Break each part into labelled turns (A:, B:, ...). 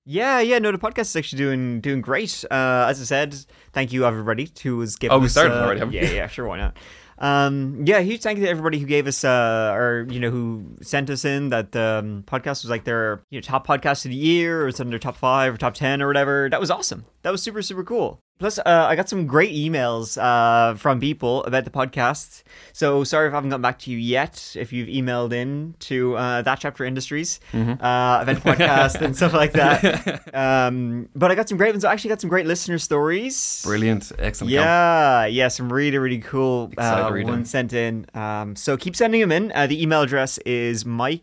A: Yeah. No, the podcast is actually doing great. As I said, thank you everybody who was giving.
B: Oh, we
A: us,
B: started already, haven't we?
A: Yeah, sure, why not? Huge thank you to everybody who gave us, or who sent us in that podcast was like their top podcast of the year, or it's in their top 5 or top 10 or whatever. That was awesome. That was super, super cool. Plus, I got some great emails from people about the podcast. So sorry if I haven't gotten back to you yet. If you've emailed in to That Chapter Industries about the podcast and stuff like that. But I got some great ones. I actually got some great listener stories.
B: Brilliant, excellent.
A: Yeah, some really, really cool
B: Reading.
A: ones sent in. So keep sending them in. The email address is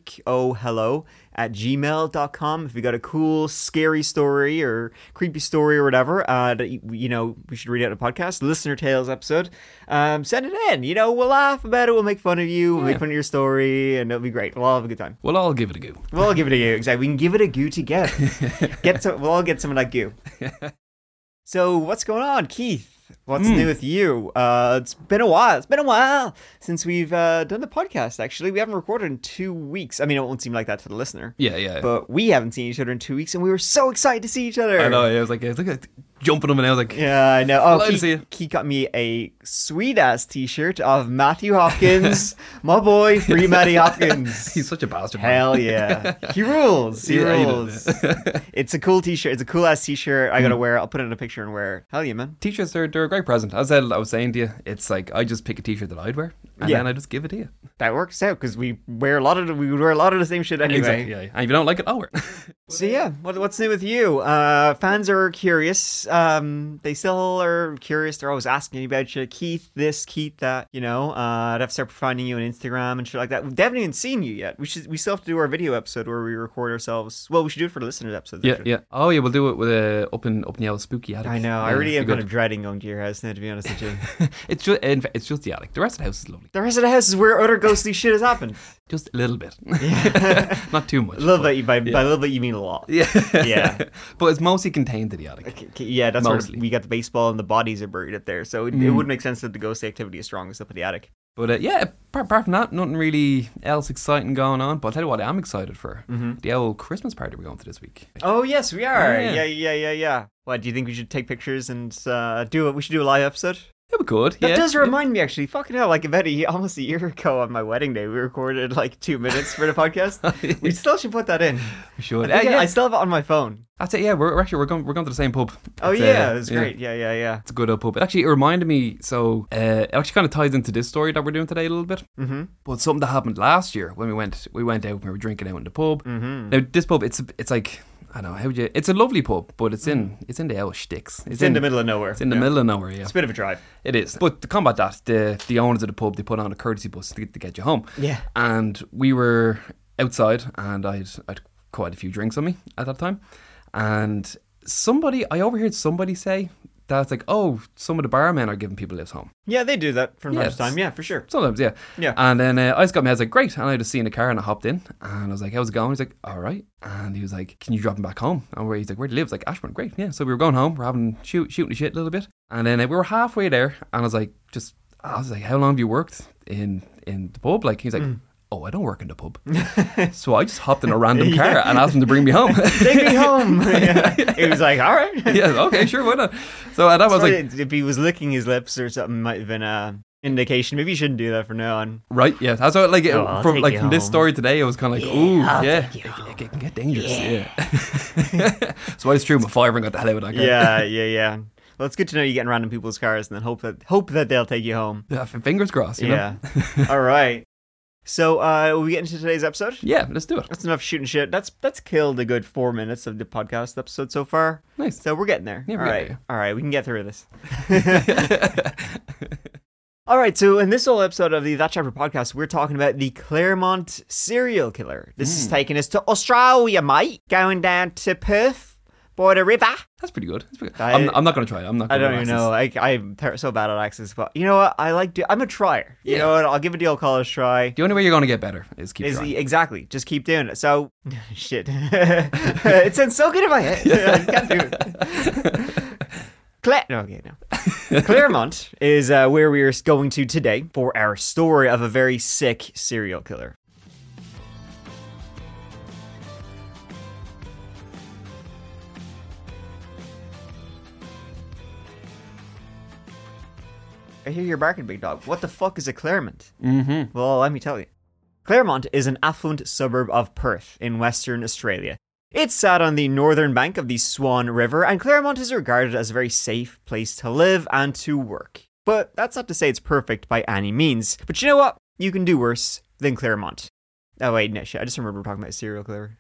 A: mikeohello@gmail.com. If you got a cool, scary story or creepy story or whatever that we should read out in the podcast, listener tales episode, send it in. We'll laugh about it. We'll make fun of you. We'll make fun of your story, and it'll be great. We'll all have a good time.
B: We'll all give it a go.
A: We'll all give it a go. Exactly. We can give it a go together. We'll all get some of that goo. So what's going on, Keith? What's new with you? It's been a while since we've done the podcast, actually. We haven't recorded in 2 weeks. I mean, it won't seem like that to the listener.
B: Yeah.
A: But we haven't seen each other in 2 weeks, and we were so excited to see each other.
B: I know, I was like jumping up and I was like,
A: yeah, I know.
B: Glad to see you.
A: Keith got me a sweet-ass t-shirt of Matthew Hopkins, my boy, free Matty Hopkins.
B: He's such a bastard.
A: Hell yeah. He rules. He rules. It's a cool t-shirt. It's a cool-ass t-shirt. I gotta wear it. I'll put it in a picture and wear it. Hell yeah, man.
B: T-shirts, they're a great present. As I was saying to you, it's like I just pick a t-shirt that I'd wear and then I just give it to you.
A: That works out because we would wear a lot of the same shit anyway.
B: Exactly, yeah. And if you don't like it, I'll wear it.
A: So yeah, what's new with you? Fans are curious. They still are curious. They're always asking about you, Keith this, Keith that. I'd have to start finding you on Instagram and shit like that. We haven't even seen you yet. We still have to do our video episode where we record ourselves. Well, we should do it for the listeners episode.
B: Yeah. Oh yeah, we'll do it with up in the old spooky attic.
A: I know.
B: Yeah,
A: I really am
B: good.
A: kind of dreading going to your house now, to be honest with you.
B: It's just the attic. The rest of the house is lovely.
A: The rest of the house is where other ghostly shit has happened.
B: Just a little bit. Not too much.
A: A little bit. By a little bit, you mean a lot.
B: Yeah.
A: Yeah.
B: But it's mostly contained to the attic.
A: Yeah, that's
B: Mostly.
A: where we got the baseball and the bodies are buried up there. So it wouldn't make sense that the ghost activity is strongest up in the attic.
B: But apart from that, nothing really else exciting going on. But I'll tell you what I am excited for. The old Christmas party we're going to this week.
A: Oh, yes, we are.
B: Yeah.
A: Yeah. What, do you think we should take pictures and we should do a live episode?
B: Yeah, we could.
A: That does remind me, actually. Fucking hell, like about almost a year ago on my wedding day, we recorded like 2 minutes for the podcast. We still should put that in.
B: We should.
A: I still have it on my phone.
B: That's it. Yeah, we're going to the same pub.
A: Oh yeah, it was great. Yeah.
B: It's a good old pub. It reminded me. So it actually kind of ties into this story that we're doing today a little bit. Mm-hmm. But something that happened last year when we went out. We were drinking out in the pub. Mm-hmm. Now this pub, it's like. I don't know, it's a lovely pub, but it's in the old sticks.
A: It's in the middle of nowhere.
B: It's in the middle of nowhere, yeah.
A: It's a bit of a drive.
B: It is. But to combat that, the owners of the pub, they put on a courtesy bus to get you home.
A: Yeah.
B: And we were outside, and I'd quite a few drinks on me at that time. And I overheard somebody say that it's like, oh, some of the barmen are giving people lifts home.
A: Yeah, they do that from time to time. Yeah, for sure.
B: Sometimes, yeah.
A: Yeah.
B: And then I just got me, I was like, great. And I just seen a car and I hopped in. And I was like, how's it going? He's like, all right. And he was like, can you drop him back home? And he's like, where do you live? I was like, Ashburn. Great. Yeah. So we were going home. We're having shooting the shit a little bit. And then we were halfway there. And I was like, how long have you worked in the pub? Like, he's like, oh, I don't work in the pub. So I just hopped in a random car and asked him to bring me home.
A: Take me home. Yeah. He was like, all right.
B: Yeah, okay, sure, why not? So that was like...
A: If he was licking his lips or something, might have been an indication. Maybe you shouldn't do that from now on.
B: Right, yeah. That's what, like, from this
A: home.
B: story today, I was kind of like, it can get dangerous. Yeah. So I just threw my fiver and got the hell out of that car.
A: Yeah. Well, it's good to know you get in random people's cars and then hope that they'll take you home.
B: Yeah, fingers crossed, you know?
A: All right. So, will we get into today's episode?
B: Yeah, let's do it.
A: That's enough shooting shit. That's killed a good 4 minutes of the podcast episode so far.
B: Nice.
A: So we're getting there.
B: Yeah,
A: All right, we can get through this. All right, so in this whole episode of the That Chapter podcast, we're talking about the Claremont serial killer. This is taking us to Australia, mate. Going down to Perth. By the river.
B: That's pretty good. I'm not going to try it.
A: I don't even know. I'm so bad at accents, but you know what? I'm a trier. You know what? I'll give it the old college try.
B: The only way you're going to get better is keep trying.
A: Exactly. Just keep doing it. So, shit. It sounds so good in my head. I can't do it. Claremont is where we are going to today for our story of a very sick serial killer. I hear you're barking, big dog. What the fuck is a Claremont? Mm-hmm. Well, let me tell you. Claremont is an affluent suburb of Perth in Western Australia. It's sat on the northern bank of the Swan River, and Claremont is regarded as a very safe place to live and to work. But that's not to say it's perfect by any means. But you know what? You can do worse than Claremont. Oh wait, no shit. I just remember we're talking about a serial killer.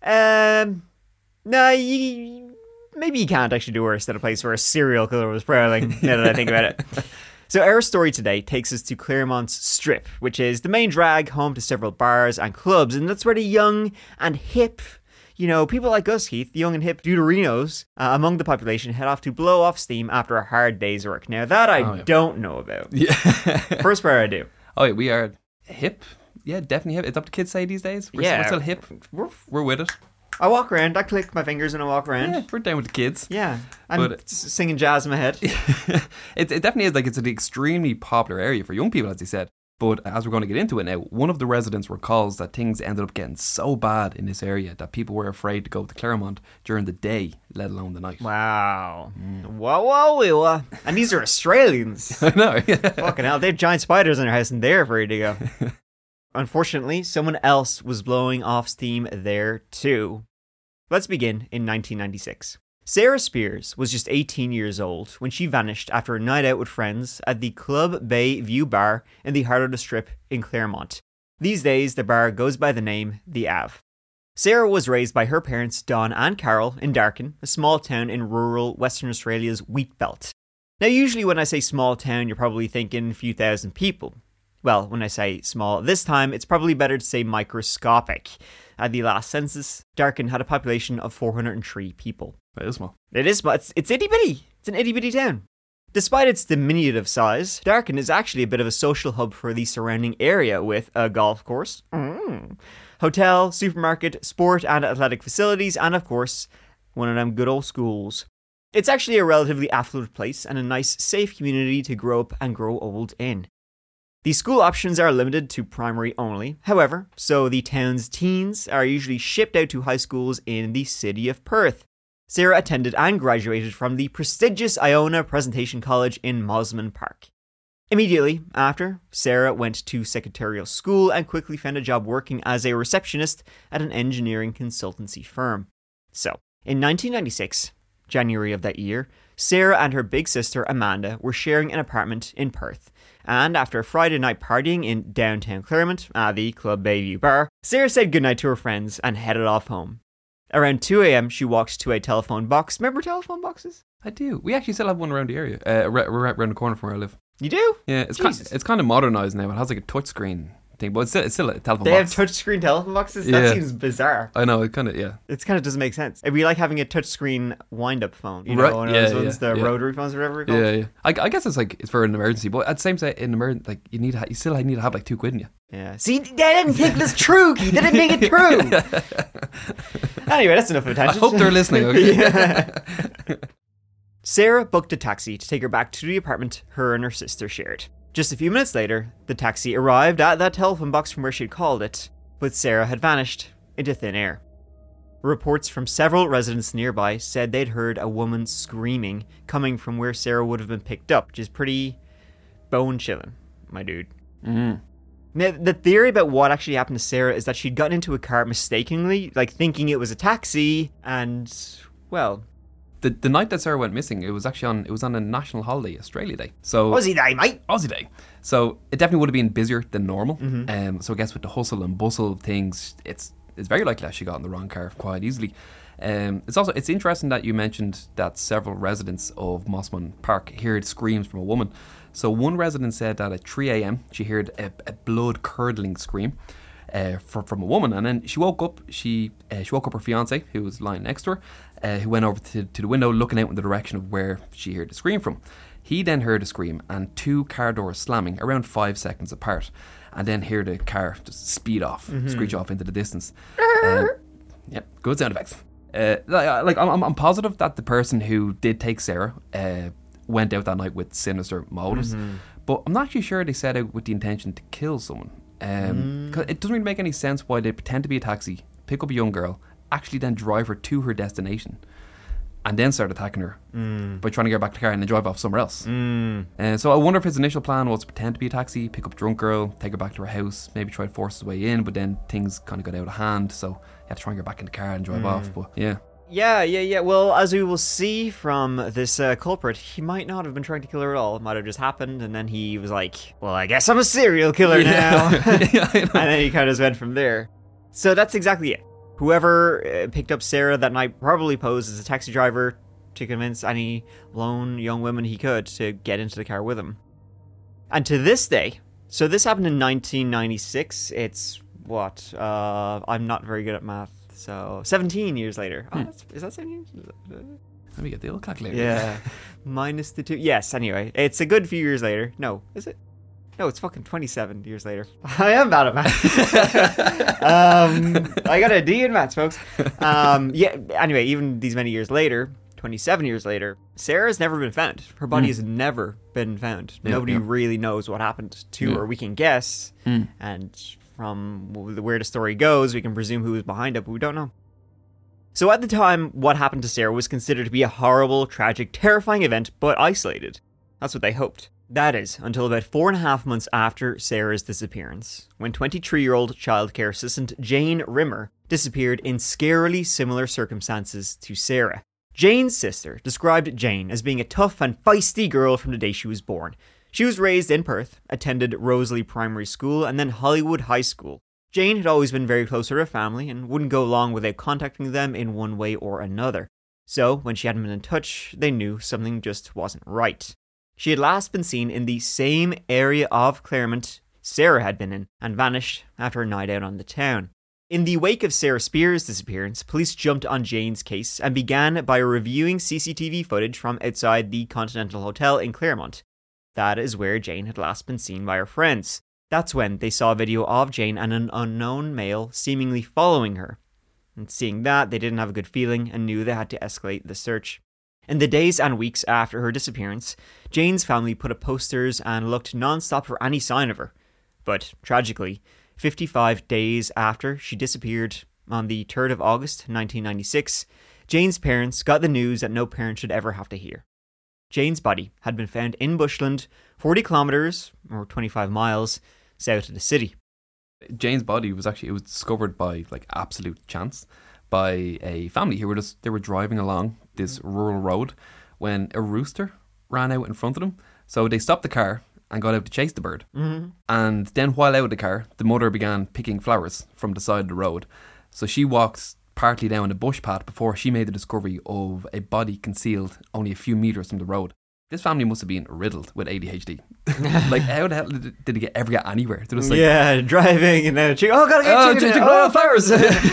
A: Maybe you can't actually do worse than a place where a serial killer was prowling, now that I think about it. So our story today takes us to Claremont's Strip, which is the main drag home to several bars and clubs, and that's where the young and hip, people like us, Keith, the young and hip deuterinos among the population head off to blow off steam after a hard day's work. Now that I don't know about.
B: Yeah.
A: First part I do.
B: Oh, yeah, we are hip. Yeah, definitely hip. It's up to kids say these days. We're still hip. We're with it.
A: I walk around, I click my fingers and I walk around.
B: Yeah, we're down with the kids.
A: Yeah, I'm singing jazz in my head.
B: It definitely is, like, it's an extremely popular area for young people, as you said. But as we're going to get into it now, one of the residents recalls that things ended up getting so bad in this area that people were afraid to go to Claremont during the day, let alone the night.
A: Wow. Whoa. And these are Australians.
B: I know.
A: Fucking hell, they have giant spiders in their house and they're afraid to go. Unfortunately, someone else was blowing off steam there too. Let's begin in 1996. Sarah Spears was just 18 years old when she vanished after a night out with friends at the Club Bay View Bar in the heart of the Strip in Claremont. These days, the bar goes by the name The Ave. Sarah was raised by her parents Don and Carol in Darkin, a small town in rural Western Australia's wheat belt. Now, usually when I say small town, you're probably thinking a few thousand people. Well, when I say small this time, it's probably better to say microscopic. At the last census, Darkin had a population of 403 people.
B: That is small.
A: It is small. It's itty-bitty. It's an itty-bitty town. Despite its diminutive size, Darkin is actually a bit of a social hub for the surrounding area with a golf course, hotel, supermarket, sport and athletic facilities, and of course, one of them good old schools. It's actually a relatively affluent place and a nice, safe community to grow up and grow old in. The school options are limited to primary only, however, so the town's teens are usually shipped out to high schools in the city of Perth. Sarah attended and graduated from the prestigious Iona Presentation College in Mosman Park. Immediately after, Sarah went to secretarial school and quickly found a job working as a receptionist at an engineering consultancy firm. So, in 1996, January of that year, Sarah and her big sister Amanda were sharing an apartment in Perth. And after a Friday night partying in downtown Claremont at the Club Bayview Bar, Sarah said goodnight to her friends and headed off home. Around 2 a.m, she walked to a telephone box. Remember telephone boxes?
B: I do. We actually still have one around the area. Around the corner from where I live.
A: You do?
B: Yeah, it's kind of modernised now. It has like a touchscreen thing, but it's still a telephone
A: box.
B: They
A: have touchscreen telephone boxes? That seems bizarre.
B: I know, it kind of, yeah.
A: It kind of doesn't make sense. It'd be like having a touchscreen wind-up phone. You know,
B: right.
A: one of those ones, the rotary phones or whatever.
B: Yeah. I guess it's for an emergency, but at the same time, in emergency, like you still need to have like $2 in you.
A: Yeah. See, they didn't think this true. They didn't think it true. Anyway, that's enough of attention.
B: I hope they're listening. Okay.
A: Sarah booked a taxi to take her back to the apartment her and her sister shared. Just a few minutes later, the taxi arrived at that telephone box from where she'd called it, but Sarah had vanished into thin air. Reports from several residents nearby said they'd heard a woman screaming coming from where Sarah would have been picked up, which is pretty bone-chilling, my dude.
B: Mm.
A: Now, the theory about what actually happened to Sarah is that she'd gotten into a car mistakenly, like thinking it was a taxi, and, well...
B: The night that Sarah went missing, it was on a national holiday, Australia Day. So
A: Aussie Day, mate.
B: Aussie Day. So it definitely would have been busier than normal.
A: Mm-hmm.
B: So I guess with the hustle and bustle of things, it's very likely that she got in the wrong car quite easily. It's interesting that you mentioned that several residents of Mosman Park heard screams from a woman. So one resident said that at 3 a.m. she heard a blood-curdling scream from a woman, and then she woke up. She woke up her fiance, who was lying next to her, who went over to the window, looking out in the direction of where she heard the scream from. He then heard a scream and 2 car doors slamming around 5 seconds apart, and then heard a car just speed off, screech off into the distance. Yep, good sound effects. I'm positive that the person who did take Sarah went out that night with sinister motives, but I'm not actually sure they set out with the intention to kill someone. 'Cause it doesn't really make any sense why they pretend to be a taxi, pick up a young girl, actually then drive her to her destination. and then started attacking her by trying to get her back to the car and then drive off somewhere else. So I wonder if his initial plan was to pretend to be a taxi, pick up a drunk girl, take her back to her house, maybe try to force his way in, but then things kind of got out of hand, so you have to try and get back in the car and drive off. But yeah.
A: Yeah. Well, as we will see from this culprit, he might not have been trying to kill her at all. It might have just happened, and then he was like, well, I guess I'm a serial killer now.
B: Yeah, I know.
A: And then he kind of went from there. So that's exactly it. Whoever picked up Sarah that night probably posed as a taxi driver to convince any lone young woman he could to get into the car with him. And to this day, so this happened in 1996, it's what? I'm not very good at math. So 17 years later. Oh, is that 17 years?
B: Let me get the old calculator.
A: Yeah. Minus the 2. Yes, anyway. It's a good few years later. No, is it? No, it's fucking 27 years later. I am bad at maths. I got a D in maths, folks. Yeah, anyway, even these many years later, 27 years later, Sarah's never been found. Her body has never been found. Nobody really knows what happened to her. We can guess. And from where the story goes, we can presume who was behind it, but we don't know. So at the time, what happened to Sarah was considered to be a horrible, tragic, terrifying event, but isolated. That's what they hoped. That is, until about 4.5 months after Sarah's disappearance, when 23-year-old childcare assistant Jane Rimmer disappeared in scarily similar circumstances to Sarah. Jane's sister described Jane as being a tough and feisty girl from the day she was born. She was raised in Perth, attended Rosalie Primary School and then Hollywood High School. Jane had always been very close to her family and wouldn't go long without contacting them in one way or another. So, when she hadn't been in touch, they knew something just wasn't right. She had last been seen in the same area of Claremont Sarah had been in and vanished after a night out on the town. In the wake of Sarah Spears' disappearance, police jumped on Jane's case and began by reviewing CCTV footage from outside the Continental Hotel in Claremont. That is where Jane had last been seen by her friends. That's when they saw a video of Jane and an unknown male seemingly following her. And seeing that, they didn't have a good feeling and knew they had to escalate the search. In the days and weeks after her disappearance, Jane's family put up posters and looked non-stop for any sign of her. But, tragically, 55 days after she disappeared on the 3rd of August 1996, Jane's parents got the news that no parent should ever have to hear. Jane's body had been found in Bushland, 40 kilometres, or 25 miles, south of the city.
B: Jane's body was discovered by absolute chance by a family who were driving along this rural road when a rooster ran out in front of them. So they stopped the car and got out to chase the bird. And then while out of the car, the mother began picking flowers from the side of the road. So she walked partly down a bush path before she made the discovery of a body concealed only a few metres from the road. This family must have been riddled with ADHD. How the hell did they ever get anywhere?
A: Driving and then gotta get chicken. Flowers.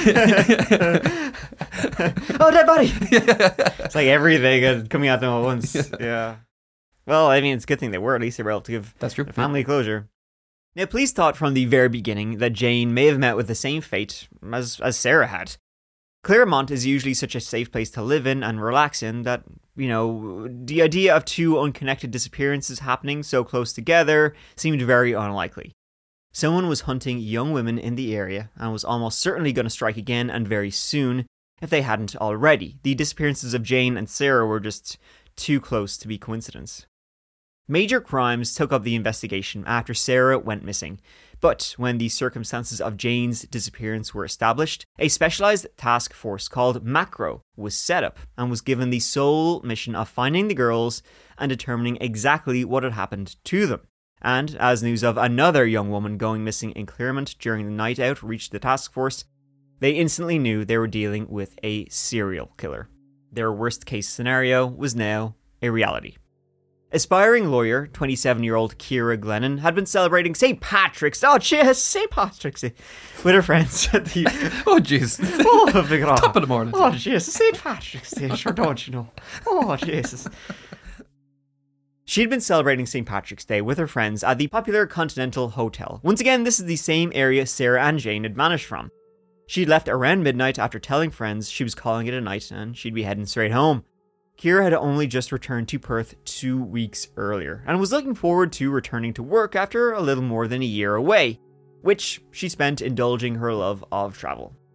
A: Dead body. It's like everything coming at them at once. Yeah. Well, I mean, it's a good thing they were. At least they were able to give
B: the
A: family closure. Now, police thought from the very beginning that Jane may have met with the same fate as Sarah had. Claremont is usually such a safe place to live in and relax in that, the idea of two unconnected disappearances happening so close together seemed very unlikely. Someone was hunting young women in the area and was almost certainly going to strike again and very soon, if they hadn't already. The disappearances of Jane and Sarah were just too close to be coincidence. Major crimes took up the investigation after Sarah went missing, but when the circumstances of Jane's disappearance were established, a specialized task force called Macro was set up and was given the sole mission of finding the girls and determining exactly what had happened to them. And as news of another young woman going missing in Claremont during the night out reached the task force, they instantly knew they were dealing with a serial killer. Their worst case scenario was now a reality. Aspiring lawyer, 27-year-old Kira Glennon, had been celebrating St. Patrick's. Oh, jeez, St. Patrick's Day with her friends at the...
B: Oh, jeez. Top of the morning.
A: Oh, jeez, St. Patrick's Day, sure don't you know? Oh, Jesus. She'd been celebrating St. Patrick's Day with her friends at the popular Continental Hotel. Once again, this is the same area Sarah and Jane had vanished from. She'd left around midnight after telling friends she was calling it a night and she'd be heading straight home. Kira had only just returned to Perth 2 weeks earlier and was looking forward to returning to work after a little more than a year away, which she spent indulging her love of travel.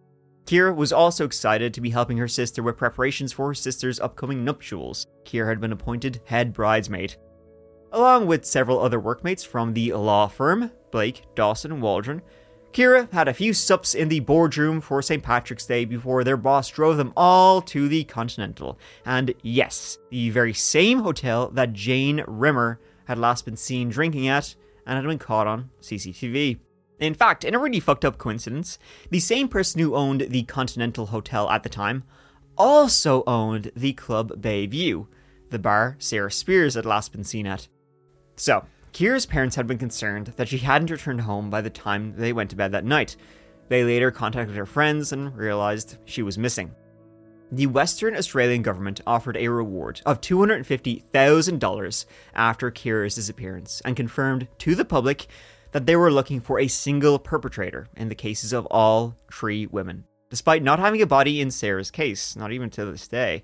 A: Kira was also excited to be helping her sister with preparations for her sister's upcoming nuptials. Kira had been appointed head bridesmaid. Along with several other workmates from the law firm, Blake, Dawson, and Waldron, Kira had a few sups in the boardroom for St. Patrick's Day before their boss drove them all to the Continental. And yes, the very same hotel that Jane Rimmer had last been seen drinking at and had been caught on CCTV. In fact, in a really fucked up coincidence, the same person who owned the Continental Hotel at the time also owned the Club Bayview, the bar Sarah Spears had last been seen at. So, Kira's parents had been concerned that she hadn't returned home by the time they went to bed that night. They later contacted her friends and realised she was missing. The Western Australian government offered a reward of $250,000 after Kira's disappearance and confirmed to the public that they were looking for a single perpetrator in the cases of all 3 women, despite not having a body in Sarah's case, not even to this day.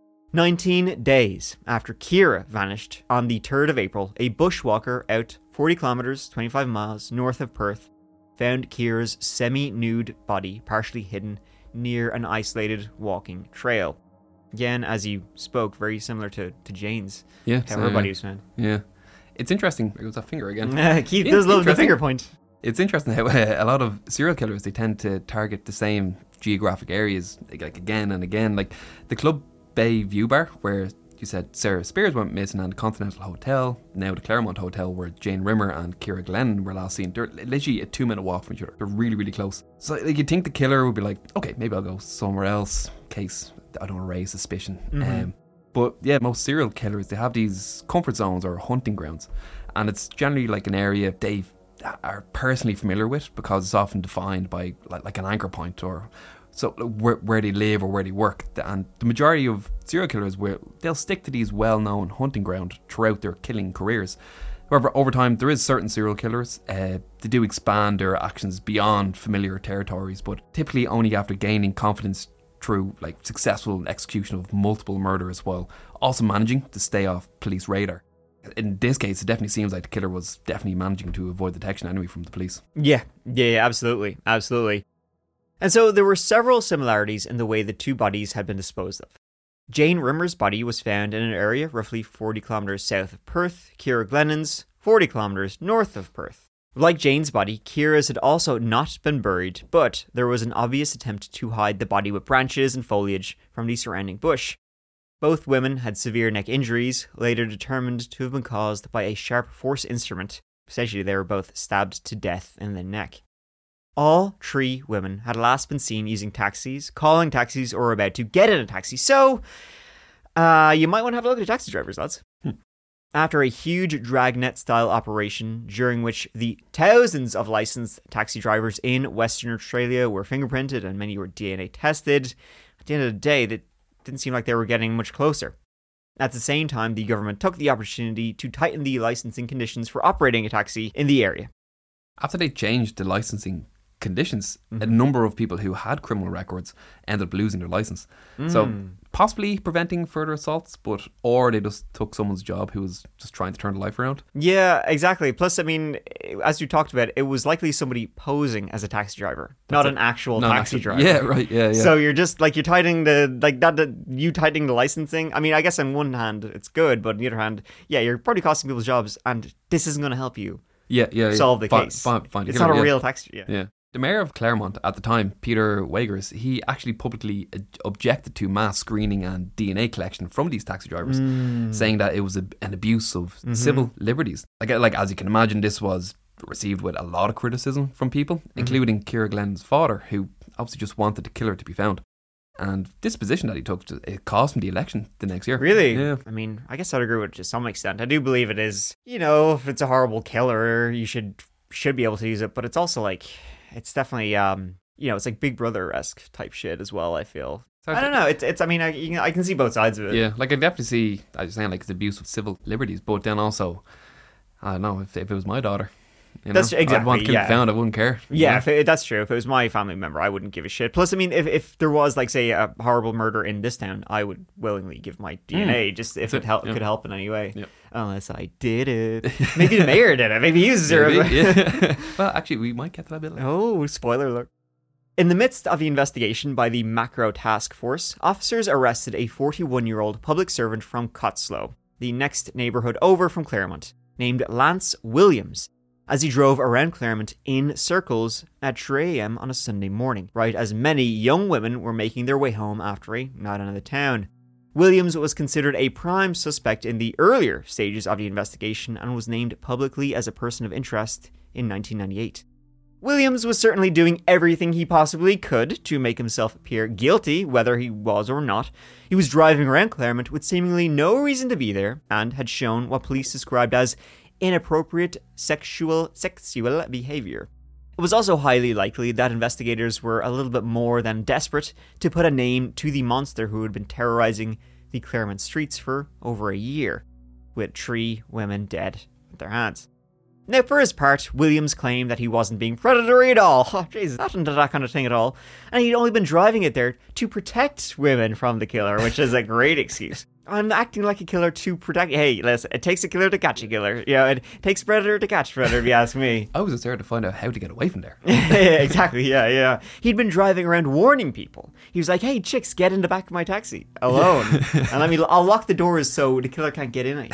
A: 19 days after Kira vanished on the 3rd of April, a bushwalker out 40 kilometres, 25 miles north of Perth found Kira's semi-nude body partially hidden near an isolated walking trail. Again, as you spoke, very similar to Jane's.
B: Yeah.
A: How her body was found.
B: Yeah. It's interesting. It was a finger again.
A: Keith does love the finger point.
B: It's interesting how a lot of serial killers, they tend to target the same geographic areas like again and again. Like the Club Bayview bar, where you said Sarah Spears went missing, and the Continental Hotel, now the Claremont Hotel, where Jane Rimmer and Kira Glennon were last seen. They're literally a 2-minute walk from each other. They're really, really close. So like, you'd think the killer would be like, okay, maybe I'll go somewhere else in case I don't want to raise suspicion. But yeah, most serial killers, they have these comfort zones or hunting grounds, and it's generally like an area they are personally familiar with because it's often defined by like an anchor point or so where they live or where they work. And the majority of serial killers, they'll stick to these well-known hunting grounds throughout their killing careers. However, over time, there is certain serial killers, they do expand their actions beyond familiar territories, but typically only after gaining confidence through like successful execution of multiple murders, while also managing to stay off police radar. In this case, it definitely seems like the killer was definitely managing to avoid detection anyway from the police.
A: Yeah, absolutely. And so there were several similarities in the way the 2 bodies had been disposed of. Jane Rimmer's body was found in an area roughly 40 kilometres south of Perth, Kira Glennon's 40 kilometres north of Perth. Like Jane's body, Kira's had also not been buried, but there was an obvious attempt to hide the body with branches and foliage from the surrounding bush. Both women had severe neck injuries, later determined to have been caused by a sharp force instrument. Essentially, they were both stabbed to death in the neck. All 3 women had last been seen using taxis, calling taxis, or about to get in a taxi, so you might want to have a look at taxi drivers, lads. After a huge dragnet-style operation, during which the thousands of licensed taxi drivers in Western Australia were fingerprinted and many were DNA tested, at the end of the day, that didn't seem like they were getting much closer. At the same time, the government took the opportunity to tighten the licensing conditions for operating a taxi in the area.
B: After they changed the licensing conditions, a number of people who had criminal records ended up losing their license. So possibly preventing further assaults, or they just took someone's job who was just trying to turn their life around.
A: Yeah, exactly. Plus, I mean, as you talked about, it was likely somebody posing as a taxi driver, not an actual taxi driver.
B: Yeah, right. Yeah.
A: So you're just like, you're tightening you tightening the licensing. I mean, I guess on one hand it's good, but on the other hand, yeah, you're probably costing people's jobs, and this isn't going to help you. Solve the case. It's not a real taxi.
B: Yeah. The mayor of Claremont at the time, Peter Wagers, he actually publicly objected to mass screening and DNA collection from these taxi drivers, saying that it was an abuse of civil liberties. Like as you can imagine, this was received with a lot of criticism from people, including Kira Glennon's father, who obviously just wanted the killer to be found. And this position that he took, it cost him the election the next year.
A: Really?
B: Yeah.
A: I mean, I guess I'd agree with it to some extent. I do believe it is, if it's a horrible killer, you should be able to use it. But it's also like, it's definitely, it's like Big Brother-esque type shit as well, I feel. I don't know. It's. I mean, I can see both sides of it.
B: Yeah, like I definitely see, I was saying, like, it's abuse of civil liberties. But then also, I don't know, if it was my daughter,
A: that's exactly.
B: I'd want to get found. I wouldn't care.
A: Yeah, that's true. If it was my family member, I wouldn't give a shit. Plus, I mean, if there was, like, say, a horrible murder in this town, I would willingly give my DNA just if it could help in any way. Yeah. Unless I did it. Maybe the mayor did it. Maybe he was zero.
B: Yeah. Well, actually, we might get to that bit later.
A: Oh, spoiler alert. In the midst of the investigation by the Macro Task Force, officers arrested a 41-year-old public servant from Cotslow, the next neighbourhood over from Claremont, named Lance Williams, as he drove around Claremont in circles at 3 a.m. on a Sunday morning, right as many young women were making their way home after a night out of the town. Williams was considered a prime suspect in the earlier stages of the investigation and was named publicly as a person of interest in 1998. Williams was certainly doing everything he possibly could to make himself appear guilty, whether he was or not. He was driving around Claremont with seemingly no reason to be there and had shown what police described as inappropriate sexual behavior. It was also highly likely that investigators were a little bit more than desperate to put a name to the monster who had been terrorizing the Claremont streets for over a year, with 3 women dead at their hands. Now, for his part, Williams claimed that he wasn't being predatory at all. Oh, Jesus, not into that kind of thing at all. And he'd only been driving it there to protect women from the killer, which is a great excuse. I'm acting like a killer to protect. Hey, listen, it takes a killer to catch a killer. You know, it takes a predator to catch a predator, if you ask me.
B: I was just there to find out how to get away from there.
A: Exactly, yeah. He'd been driving around warning people. He was like, hey, chicks, get in the back of my taxi alone. And I'll lock the doors so the killer can't get in it.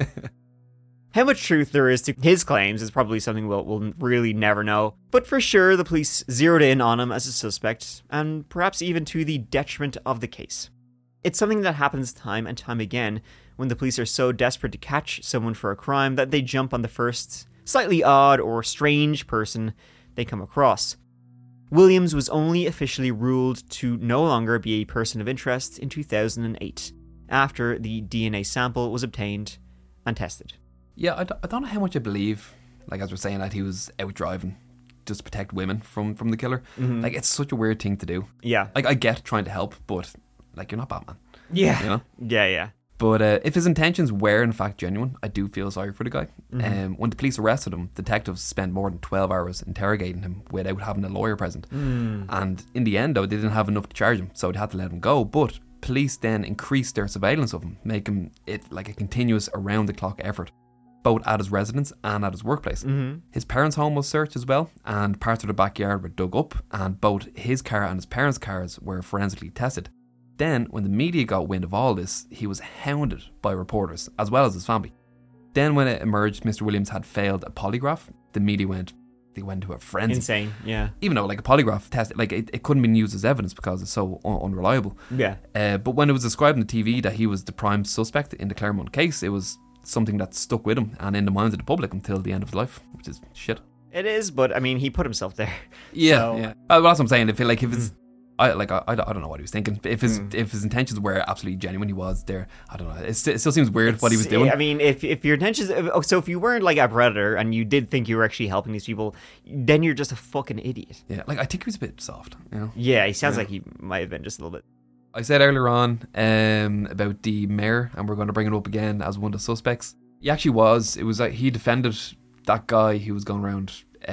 A: How much truth there is to his claims is probably something we'll really never know. But for sure, the police zeroed in on him as a suspect, and perhaps even to the detriment of the case. It's something that happens time and time again when the police are so desperate to catch someone for a crime that they jump on the first slightly odd or strange person they come across. Williams was only officially ruled to no longer be a person of interest in 2008, after the DNA sample was obtained and tested.
B: Yeah, I don't know how much I believe, like as we're saying, that he was out driving just to protect women from the killer. Mm-hmm. Like, it's such a weird thing to do.
A: Yeah.
B: Like, I get trying to help, but, like, you're not Batman.
A: Yeah.
B: You know?
A: Yeah.
B: But if his intentions were, in fact, genuine, I do feel sorry for the guy.
A: Mm-hmm.
B: When the police arrested him, detectives spent more than 12 hours interrogating him without having a lawyer present. And in the end, though, they didn't have enough to charge him, so they had to let him go. But police then increased their surveillance of him, making it like a continuous around-the-clock effort, both at his residence and at his workplace. Mm-hmm. His parents' home was searched as well, and parts of the backyard were dug up, and both his car and his parents' cars were forensically tested. Then, when the media got wind of all this, he was hounded by reporters, as well as his family. Then, when it emerged Mr. Williams had failed a polygraph, the media went to a frenzy.
A: Insane, yeah.
B: Even though, like, a polygraph test, like, it couldn't be used as evidence because it's so unreliable.
A: Yeah.
B: But when it was described on the TV that he was the prime suspect in the Claremont case, it was something that stuck with him and in the minds of the public until the end of his life, which is shit.
A: It is, but I mean, he put himself there.
B: Yeah,
A: so.
B: yeah. Well, that's what I'm saying. If it's, I don't know what he was thinking. If his intentions were absolutely genuine, he was there. I don't know. It still seems weird what he was doing.
A: I mean, if your intentions, so if you weren't like a predator and you did think you were actually helping these people, then you're just a fucking idiot.
B: Yeah, like, I think he was a bit soft. You know?
A: Yeah, he sounds like he might have been just a little bit.
B: I said earlier on about the mayor, and we're going to bring it up again as one of the suspects. He actually was. It was like he defended that guy who was going around,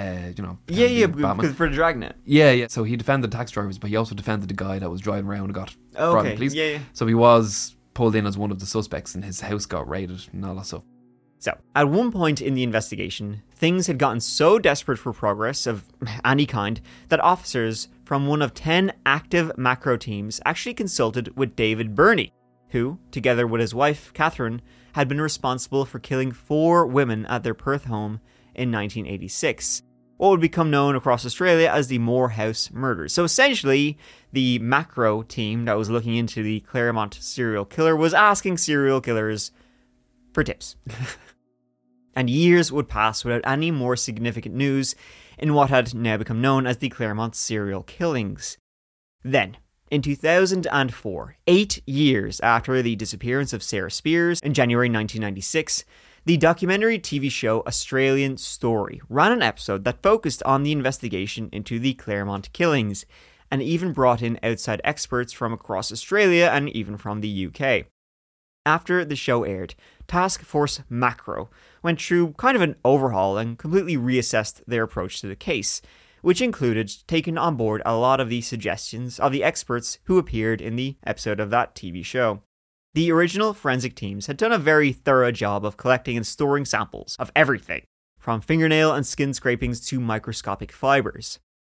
A: because for Dragnet.
B: Yeah. So he defended taxi drivers, but he also defended the guy that was driving around and got brought in police.
A: Yeah.
B: So he was pulled in as one of the suspects, and his house got raided and all that stuff.
A: So, at one point in the investigation, things had gotten so desperate for progress of any kind that officers from one of 10 active macro teams actually consulted with David Burney, who, together with his wife, Catherine, had been responsible for killing 4 women at their Perth home in 1986, what would become known across Australia as the Morehouse murders. So essentially, the macro team that was looking into the Claremont serial killer was asking serial killers for tips. And years would pass without any more significant news in what had now become known as the Claremont serial killings. Then, in 2004, 8 years after the disappearance of Sarah Spears in January 1996, the documentary TV show Australian Story ran an episode that focused on the investigation into the Claremont killings, and even brought in outside experts from across Australia and even from the UK. After the show aired, Task Force Macro went through kind of an overhaul and completely reassessed their approach to the case, which included taking on board a lot of the suggestions of the experts who appeared in the episode of that TV show. The original forensic teams had done a very thorough job of collecting and storing samples of everything, from fingernail and skin scrapings to microscopic fibers.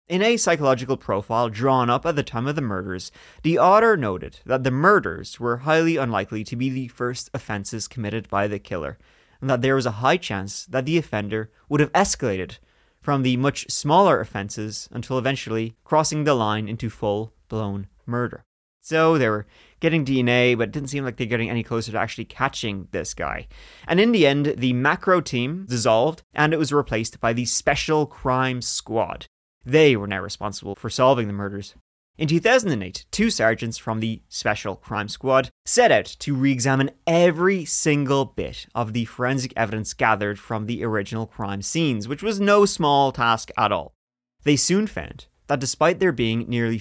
A: In a psychological profile drawn up at the time of the murders, the author noted that the murders were highly unlikely to be the first offences committed by the killer, and that there was a high chance that the offender would have escalated from the much smaller offences until eventually crossing the line into full-blown murder. So they were getting DNA, but it didn't seem like they were getting any closer to actually catching this guy. And in the end, the macro team dissolved, and it was replaced by the Special Crime Squad. They were now responsible for solving the murders. In 2008, 2 sergeants from the Special Crime Squad set out to re-examine every single bit of the forensic evidence gathered from the original crime scenes, which was no small task at all. They soon found that despite there being nearly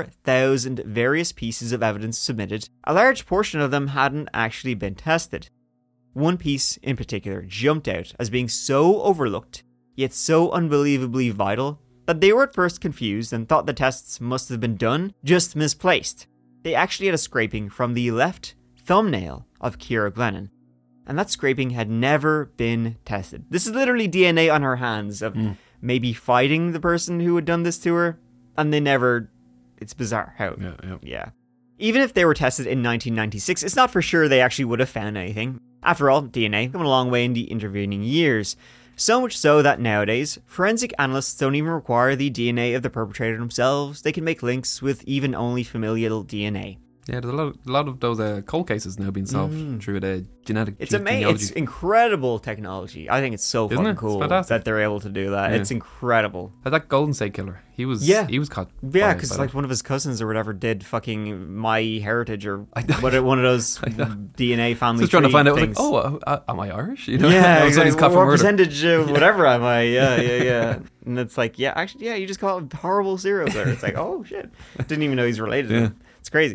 A: 4,000 various pieces of evidence submitted, a large portion of them hadn't actually been tested. One piece in particular jumped out as being so overlooked, yet so unbelievably vital, that they were at first confused and thought the tests must have been done, just misplaced. They actually had a scraping from the left thumbnail of Ciara Glennon, and that scraping had never been tested. This is literally DNA on her hands of maybe fighting the person who had done this to her, and they never... It's bizarre how... Yeah. Even if they were tested in 1996, it's not for sure they actually would have found anything. After all, DNA came a long way in the intervening years. So much so that nowadays, forensic analysts don't even require the DNA of the perpetrator themselves. They can make links with even only familial DNA.
B: Yeah, there's a lot of those cold cases now being solved through the genetic
A: It's amazing. It's incredible technology. I think it's so fucking cool that they're able to do that. Yeah. It's incredible.
B: Like that Golden State Killer, he was caught.
A: Yeah, because like one of his cousins or whatever did fucking My Heritage or one of those DNA family.
B: Just trying to find out, like, am I Irish? You know,
A: yeah, exactly. What percentage of whatever am I? Yeah. And it's like, you just call it horrible serial killer. It's like, oh shit, didn't even know he's related to him. It's crazy.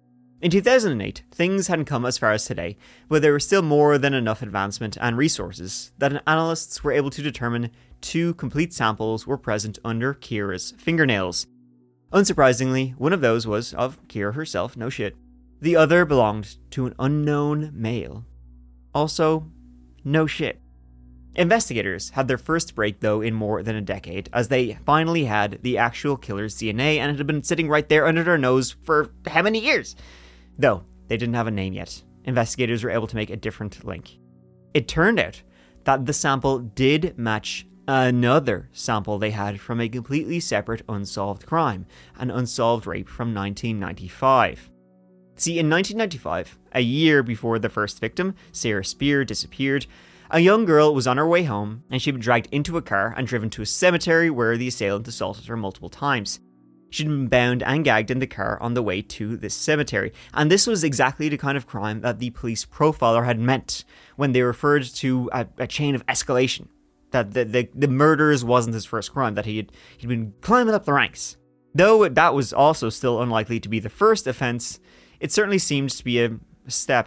A: In 2008, things hadn't come as far as today, but there was still more than enough advancement and resources that analysts were able to determine 2 complete samples were present under Ciara's fingernails. Unsurprisingly, one of those was of Ciara herself, no shit. The other belonged to an unknown male. Also, no shit. Investigators had their first break, though, in more than a decade, as they finally had the actual killer's DNA, and it had been sitting right there under their nose for how many years? Though they didn't have a name yet, investigators were able to make a different link. It turned out that the sample did match another sample they had from a completely separate unsolved crime, an unsolved rape from 1995. See, in 1995, a year before the first victim, Sarah Spear, disappeared, a young girl was on her way home and she'd been dragged into a car and driven to a cemetery where the assailant assaulted her multiple times. She'd been bound and gagged in the car on the way to this cemetery, and this was exactly the kind of crime that the police profiler had meant when they referred to a chain of escalation. That the murders wasn't his first crime, that he'd been climbing up the ranks. Though that was also still unlikely to be the first offence, it certainly seemed to be a step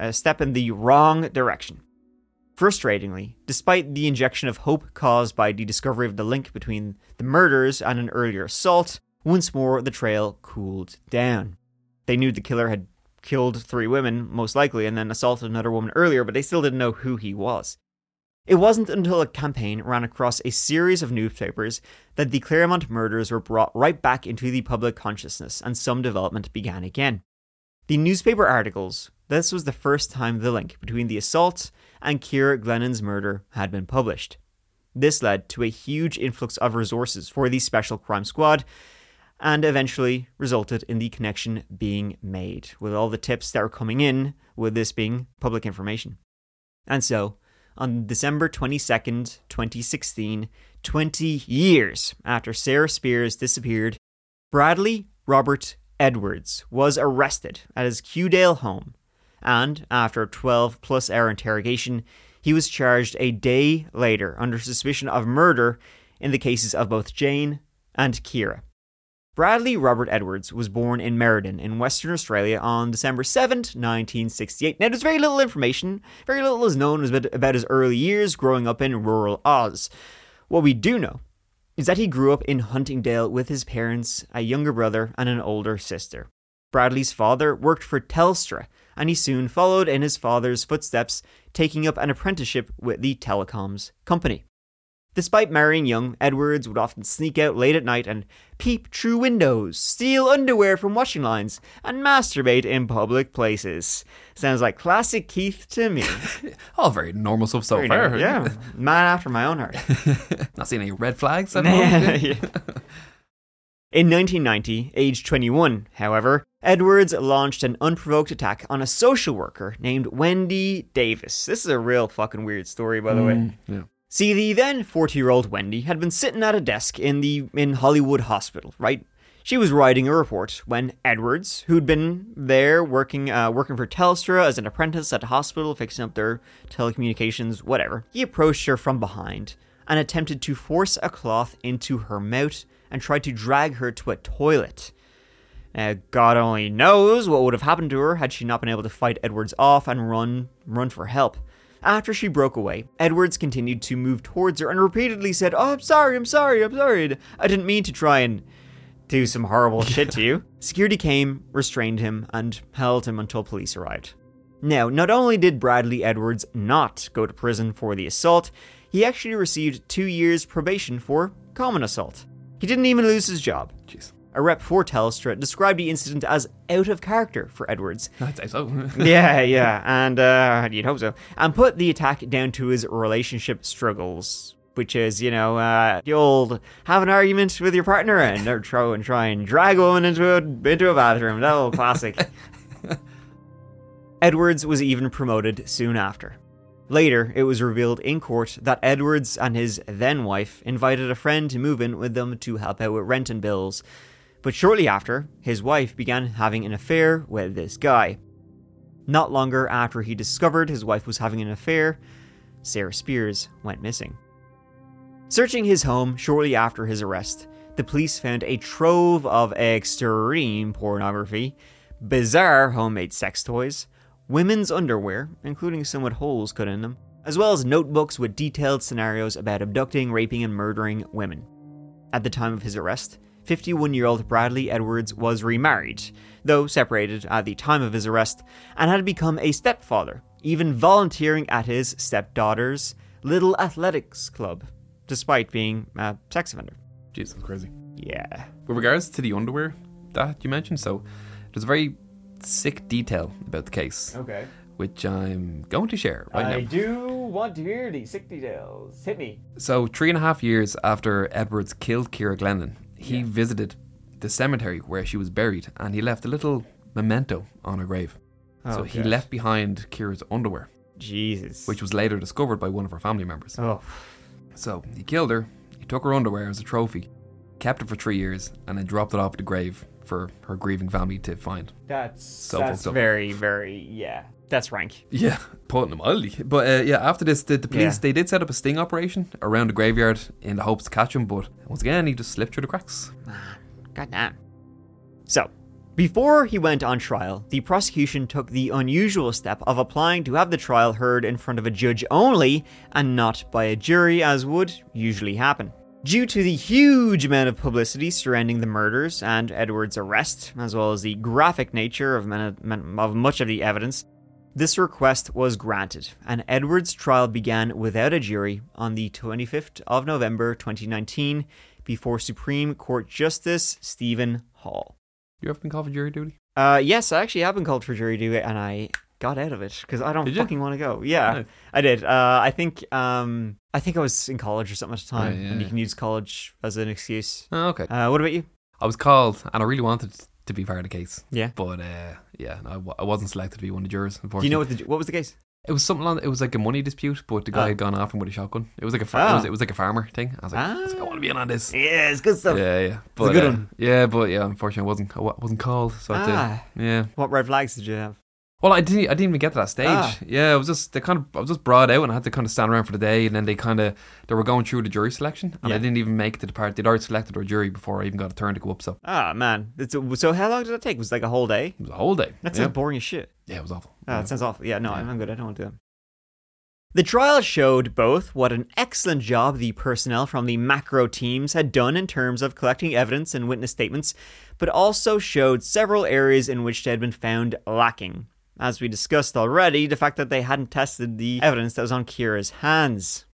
A: in the wrong direction. Frustratingly, despite the injection of hope caused by the discovery of the link between the murders and an earlier assault, once more the trail cooled down. They knew the killer had killed 3 women, most likely, and then assaulted another woman earlier, but they still didn't know who he was. It wasn't until a campaign ran across a series of newspapers that the Claremont murders were brought right back into the public consciousness, and some development began again. The newspaper articles, this was the first time the link between the assault and Ciara Glennon's murder had been published. This led to a huge influx of resources for the Special Crime Squad, and eventually resulted in the connection being made, with all the tips that were coming in, with this being public information. And so, on December 22nd, 2016, 20 years after Sarah Spears disappeared, Bradley Robert Edwards was arrested at his Kewdale home, and after a 12-plus hour interrogation, he was charged a day later under suspicion of murder in the cases of both Jane and Ciara. Bradley Robert Edwards was born in Meriden in Western Australia on December 7th, 1968. Now, there's very little information, very little is known about his early years growing up in rural Oz. What we do know is that he grew up in Huntingdale with his parents, a younger brother, and an older sister. Bradley's father worked for Telstra, and he soon followed in his father's footsteps, taking up an apprenticeship with the telecoms company. Despite marrying young, Edwards would often sneak out late at night and peep through windows, steal underwear from washing lines, and masturbate in public places. Sounds like classic Keith to me.
B: All very normal stuff so
A: Very
B: far.
A: nice. Yeah, man after my own heart.
B: Not seeing any red flags?
A: Yeah. In 1990, aged 21, however, Edwards launched an unprovoked attack on a social worker named Wendy Davis. This is a real fucking weird story, by the way.
B: Yeah.
A: See, the then 40-year-old Wendy had been sitting at a desk in Hollywood Hospital, right? She was writing a report when Edwards, who'd been there working for Telstra as an apprentice at a hospital, fixing up their telecommunications, whatever, he approached her from behind and attempted to force a cloth into her mouth and tried to drag her to a toilet. Now, God only knows what would have happened to her had she not been able to fight Edwards off and run for help. After she broke away, Edwards continued to move towards her and repeatedly said, "Oh, I'm sorry. I didn't mean to try and do some horrible shit to you." Security came, restrained him, and held him until police arrived. Now, not only did Bradley Edwards not go to prison for the assault, he actually received 2 years probation for common assault. He didn't even lose his job.
B: Jeez.
A: A rep for Telstra described the incident as out of character for Edwards.
B: I'd say so.
A: Yeah, and you'd hope so. And put the attack down to his relationship struggles, which is, the old have an argument with your partner and try and drag a woman into a bathroom. That old classic. Edwards was even promoted soon after. Later, it was revealed in court that Edwards and his then-wife invited a friend to move in with them to help out with rent and bills. But shortly after, his wife began having an affair with this guy. Not longer after he discovered his wife was having an affair, Sarah Spears went missing. Searching his home shortly after his arrest, the police found a trove of extreme pornography, bizarre homemade sex toys, women's underwear, including some with holes cut in them, as well as notebooks with detailed scenarios about abducting, raping, and murdering women. At the time of his arrest, 51-year-old Bradley Edwards was remarried, though separated at the time of his arrest, and had become a stepfather, even volunteering at his stepdaughter's little athletics club, despite being a sex offender.
B: Jeez, that's crazy.
A: Yeah.
B: With regards to the underwear that you mentioned, so there's a very sick detail about the case,
A: Okay.
B: which I'm going to share right now.
A: I do want to hear these sick details. Hit me.
B: So 3.5 years after Edwards killed Ciara Glennon, he visited the cemetery where she was buried, and he left a little memento on her grave. So he left behind Ciara's underwear,
A: Jesus.
B: which was later discovered by one of her family members.
A: Oh.
B: So he killed her, he took her underwear as a trophy, kept it for 3 years, and then dropped it off the grave for her grieving family to find.
A: That's
B: fucked up.
A: very, very, yeah. That's rank.
B: Yeah, putting it mildly. But after this, the police, they did set up a sting operation around the graveyard in the hopes to catch him, but once again, he just slipped through the cracks.
A: Goddamn. So, before he went on trial, the prosecution took the unusual step of applying to have the trial heard in front of a judge only, and not by a jury, as would usually happen. Due to the huge amount of publicity surrounding the murders and Edwards' arrest, as well as the graphic nature of much of the evidence, this request was granted, and Edwards' trial began without a jury on the 25th of November 2019 before Supreme Court Justice Stephen Hall.
B: You ever been called for jury duty?
A: Yes, I actually have been called for jury duty, and I got out of it because I don't fucking want to go. Yeah,
B: Nice.
A: I did. I think I was in college or something at the time,
B: Right, yeah,
A: and you
B: yeah.
A: can use college as an excuse.
B: Oh, okay.
A: What about you?
B: I was called, and I really wanted to be part of the case.
A: Yeah.
B: But I wasn't selected to be one of the jurors.
A: Do
B: Unfortunately,
A: you know what was the case?
B: it was something it was like a money dispute, but the guy had gone after him with a shotgun. It was like it was like a farmer thing. I was like, I want to be in on this.
A: Yeah, it's good stuff.
B: Yeah. But,
A: a good one.
B: Yeah, but unfortunately, I wasn't called. So I had to, yeah.
A: What red flags did you have?
B: Well, I didn't even get to that stage. Yeah, I was just brought out, and I had to kind of stand around for the day, and then they were going through the jury selection, and I didn't even make it to the part. They'd already selected our jury before I even got a turn to go up. So
A: Man, so how long did that take? Was it like a whole day?
B: it was a whole day.
A: That sounds boring as shit.
B: Yeah, it was awful.
A: That sounds awful. Yeah, no, I'm good. I don't want to do that. The trial showed both what an excellent job the personnel from the macro teams had done in terms of collecting evidence and witness statements, but also showed several areas in which they had been found lacking. As we discussed already, the fact that they hadn't tested the evidence that was on Ciara's hands.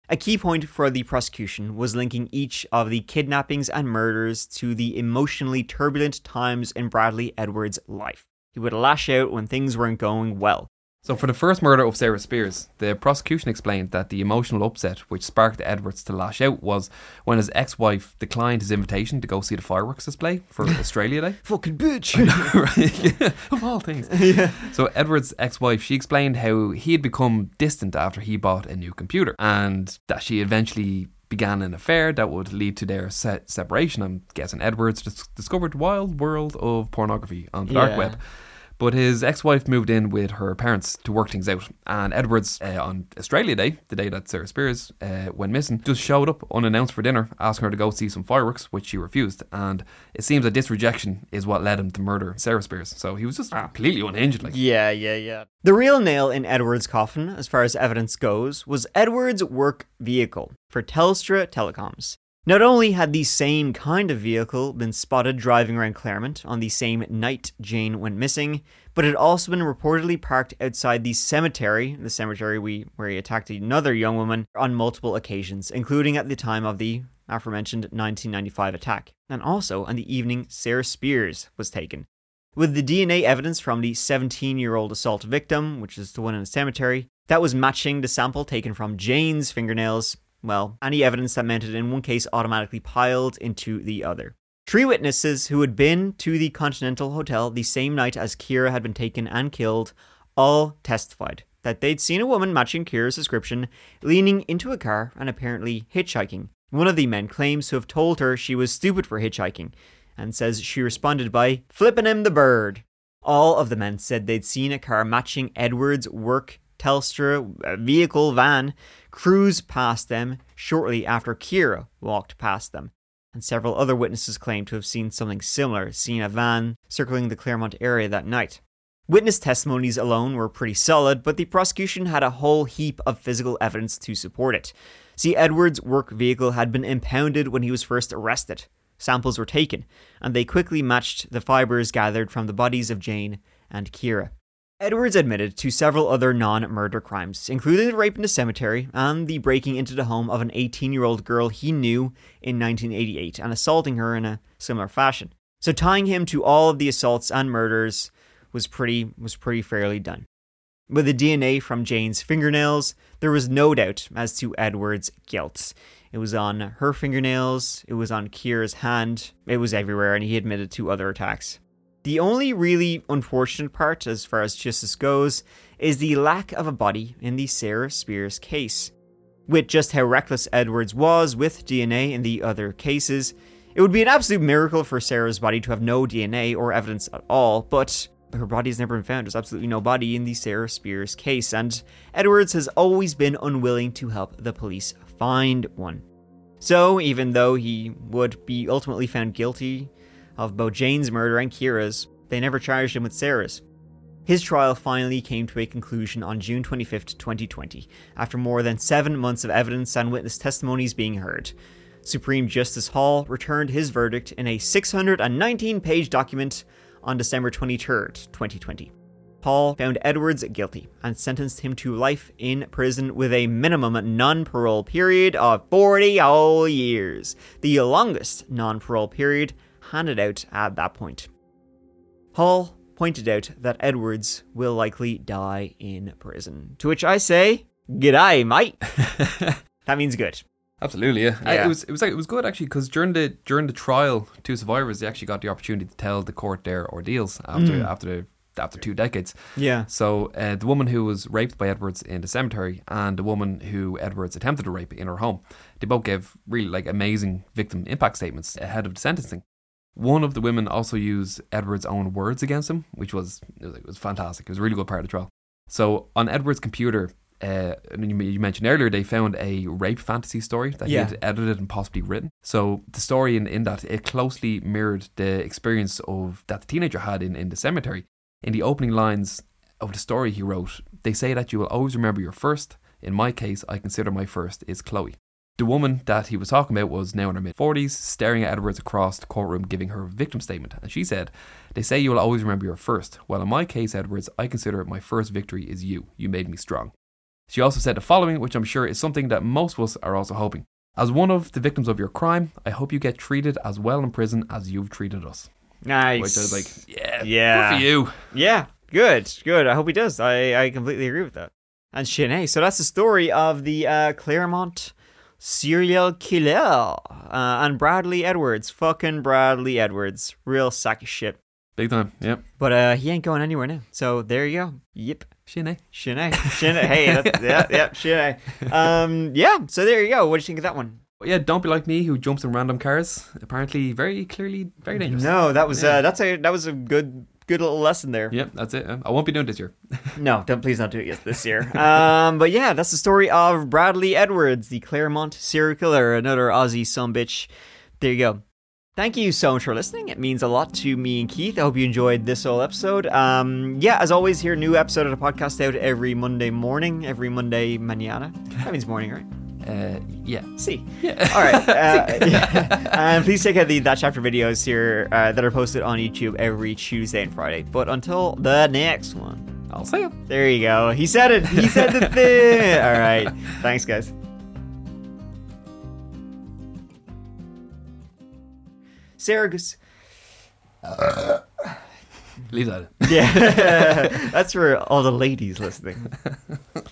A: A key point for the prosecution was linking each of the kidnappings and murders to the emotionally turbulent times in Bradley Edwards' life. He would lash out when things weren't going well.
B: So for the first murder of Sarah Spears, the prosecution explained that the emotional upset which sparked Edwards to lash out was when his ex-wife declined his invitation to go see the fireworks display for Australia Day.
A: Fucking bitch!
B: Right? Yeah, of all things. Yeah. So Edwards' ex-wife, she explained how he had become distant after he bought a new computer and that she eventually began an affair that would lead to their separation. I'm guessing Edwards discovered the wild world of pornography on the dark web. But his ex-wife moved in with her parents to work things out. And Edwards, on Australia Day, the day that Sarah Spears went missing, just showed up unannounced for dinner, asking her to go see some fireworks, which she refused. And it seems that this rejection is what led him to murder Sarah Spears. So he was just completely unhinged.
A: Yeah. The real nail in Edwards' coffin, as far as evidence goes, was Edwards' work vehicle for Telstra Telecoms. Not only had the same kind of vehicle been spotted driving around Claremont on the same night Jane went missing, but it had also been reportedly parked outside the cemetery where he attacked another young woman on multiple occasions, including at the time of the aforementioned 1995 attack, and also on the evening Sarah Spears was taken. With the DNA evidence from the 17-year-old assault victim, which is the one in the cemetery, that was matching the sample taken from Jane's fingernails, well, any evidence that meant it in one case automatically piled into the other. 3 witnesses who had been to the Continental Hotel the same night as Ciara had been taken and killed all testified that they'd seen a woman matching Ciara's description leaning into a car and apparently hitchhiking. One of the men claims to have told her she was stupid for hitchhiking and says she responded by flipping him the bird. All of the men said they'd seen a car matching Edwards' work Telstra vehicle van cruise past them shortly after Ciara walked past them, and several other witnesses claimed to have seen something similar, seeing a van circling the Claremont area that night. Witness testimonies alone were pretty solid, but the prosecution had a whole heap of physical evidence to support it. See, Edwards' work vehicle had been impounded when he was first arrested. Samples were taken, and they quickly matched the fibres gathered from the bodies of Jane and Ciara. Edwards admitted to several other non-murder crimes, including the rape in the cemetery and the breaking into the home of an 18-year-old girl he knew in 1988 and assaulting her in a similar fashion. So tying him to all of the assaults and murders was pretty fairly done. With the DNA from Jane's fingernails, there was no doubt as to Edwards' guilt. It was on her fingernails, it was on Ciara's hand, it was everywhere, and he admitted to other attacks. The only really unfortunate part, as far as justice goes, is the lack of a body in the Sarah Spears case. With just how reckless Edwards was with DNA in the other cases, it would be an absolute miracle for Sarah's body to have no DNA or evidence at all, but her body has never been found. There's absolutely no body in the Sarah Spears case, and Edwards has always been unwilling to help the police find one. So, even though he would be ultimately found guilty of both Jane's murder and Ciara's, they never charged him with Sarah's. His trial finally came to a conclusion on June 25th, 2020, after more than 7 months of evidence and witness testimonies being heard. Supreme Justice Hall returned his verdict in a 619-page document on December 23rd, 2020. Hall found Edwards guilty and sentenced him to life in prison with a minimum non-parole period of 40 whole years, the longest non-parole period handed out at that point. Hall pointed out that Edwards will likely die in prison, to which I say, g'day, mate. That means good.
B: Absolutely, yeah. It was good actually, because during the trial, 2 survivors, they actually got the opportunity to tell the court their ordeals after 2 decades.
A: Yeah.
B: So the woman who was raped by Edwards in the cemetery and the woman who Edwards attempted to rape in her home, they both gave really amazing victim impact statements ahead of the sentencing. One of the women also used Edwards' own words against him, which was fantastic. It was a really good part of the trial. So on Edwards' computer, you mentioned earlier, they found a rape fantasy story that he had edited and possibly written. So the story in that, it closely mirrored the experience that the teenager had in the cemetery. In the opening lines of the story he wrote, they say that you will always remember your first. In my case, I consider my first is Chloe. The woman that he was talking about was now in her mid-40s, staring at Edwards across the courtroom, giving her victim statement. And she said, they say you will always remember your first. Well, in my case, Edwards, I consider my first victory is you. You made me strong. She also said the following, which I'm sure is something that most of us are also hoping. As one of the victims of your crime, I hope you get treated as well in prison as you've treated us.
A: Nice.
B: Which I was like, yeah,
A: Yeah.
B: good for you.
A: Yeah, good. I hope he does. I completely agree with that. And Sinead. So that's the story of the Claremont serial killer and Bradley Edwards. Fucking Bradley Edwards. Real sack of shit.
B: Big time, yep.
A: But he ain't going anywhere now. So there you go. Yep.
B: Sinead.
A: Hey, Sinead. Yeah, so there you go. What do you think of that one?
B: But yeah, don't be like me who jumps in random cars. Apparently, very clearly, very dangerous.
A: No, that was a good little lesson there.
B: Yep, that's it. I won't be doing this year.
A: No, please don't do it this year. But yeah, that's the story of Bradley Edwards, the Claremont serial killer, another Aussie sumbitch. There you go. Thank you so much for listening. It means a lot to me and Keith. I hope you enjoyed this whole episode. Yeah, as always, here, new episode of the podcast out every Monday morning, every Monday mañana. That means morning, right?
B: Yeah.
A: See.
B: Yeah.
A: All right. Yeah. And please check out the That Chapter videos here that are posted on YouTube every Tuesday and Friday. But until the next one,
B: I'll see you.
A: there you go. He said it. He said the thing. All right. Thanks, guys. Sarah goes,
B: Leave that.
A: yeah, that's for all the ladies listening.